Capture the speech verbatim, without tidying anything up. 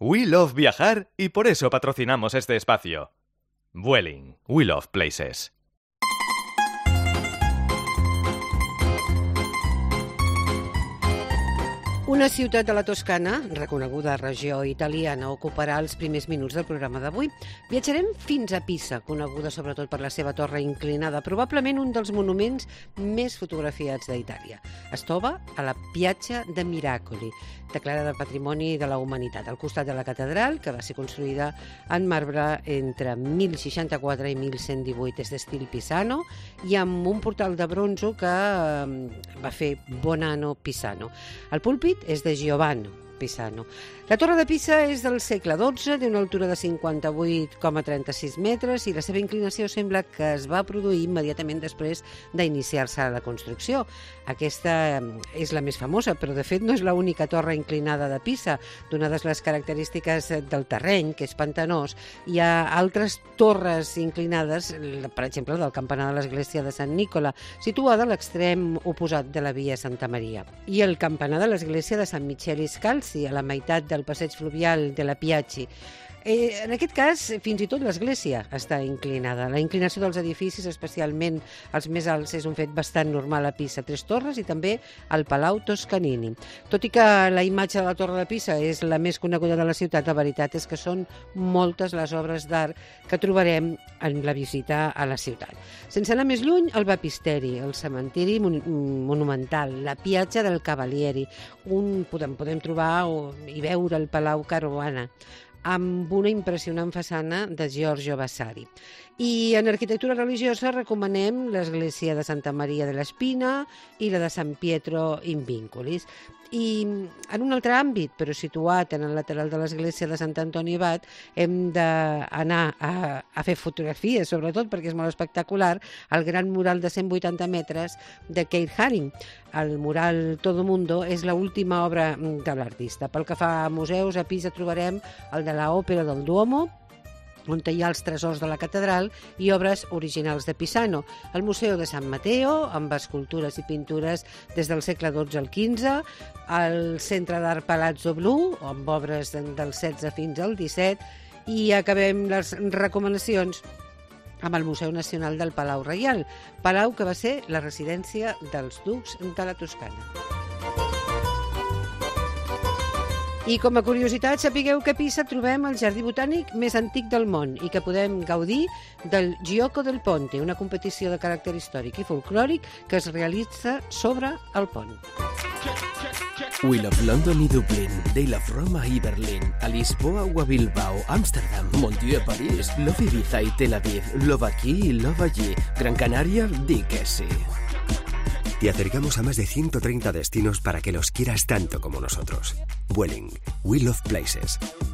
We love viajar y por eso patrocinamos este espacio. Vueling, we love places. Una ciutat de la Toscana, reconeguda regió italiana, ocuparà els primers minuts del programa d'avui. Viatjarem fins a Pisa, coneguda sobretot per la seva torre inclinada, probablement un dels monuments més fotografiats d'Itàlia. Es troba a la Piazza de Miracoli, declarada Patrimoni de la Humanitat, al costat de la catedral, que va ser construïda en marbre entre mil seixanta-quatre i mil cent divuit, és d'estil Pisano, i amb un portal de bronzo que va fer Bonanno Pisano. El púlpit és de Giovanni Pisano. La Torre de Pisa és del segle dotze, d'una altura de cinquanta-vuit coma trenta-sis metres, i la seva inclinació sembla que es va produir immediatament després d'iniciar-se la construcció. Aquesta és la més famosa, però de fet no és l'única torre inclinada de Pisa. Donades les característiques del terreny, que és pantanós, hi ha altres torres inclinades, per exemple, del campanar de l'església de Sant Nicola, situada a l'extrem oposat de la via Santa Maria, i el campanar de l'església de Sant Michele Scalzi, a la meitat del passeig fluvial de la Piazzi. Eh, en aquest cas, fins i tot l'església està inclinada. La inclinació dels edificis, especialment els més alts, és un fet bastant normal a Pisa. Tres torres i també el Palau Toscanini. Tot i que la imatge de la Torre de Pisa és la més coneguda de la ciutat, la veritat és que són moltes les obres d'art que trobarem en la visita a la ciutat. Sense anar més lluny, el baptisteri, el cementiri mon monumental, la Piazza del Cavalieri, un podem, podem trobar o, i veure el Palau Caruana, amb una impressionant façana de Giorgio Vasari. I en arquitectura religiosa recomanem l'església de Santa Maria de l'Espina i la de Sant Pietro in Vinculis. I en un altre àmbit, però situat en el lateral de l'església de Sant Antoni Abat, hem d'anar a, a fer fotografies, sobretot perquè és molt espectacular, el gran mural de cent vuitanta metres de Keith Haring. El mural Todo Mundo és l'última obra de l'artista. Pel que fa a museus, a Pisa trobarem el de l'Òpera del Duomo, on hi ha els tresors de la catedral i obres originals de Pisano, el Museu de San Mateo, amb escultures i pintures des del segle dotze al quinze, el Centre d'Art Palazzo Blu, amb obres del setze fins al disset, i acabem les recomanacions amb el Museu Nacional del Palau Reial, palau que va ser la residència dels ducs de la Toscana. I com a curiositat, sapigueu que a Pisa trobem el jardí botànic més antic del món i que podem gaudir del Gioco del Ponte, una competició de caràcter històric i folclòric que es realitza sobre el pont. We love London i Dublín, They love Roma i Berlín, a Lisboa o a Bilbao, Ámsterdam, Montier, París, love Ibiza y Tel Aviv, love aquí y love allí, Gran Canaria, di que sí. Te acercamos a más de ciento treinta destinos para que los quieras tanto como nosotros. Vueling, we love places.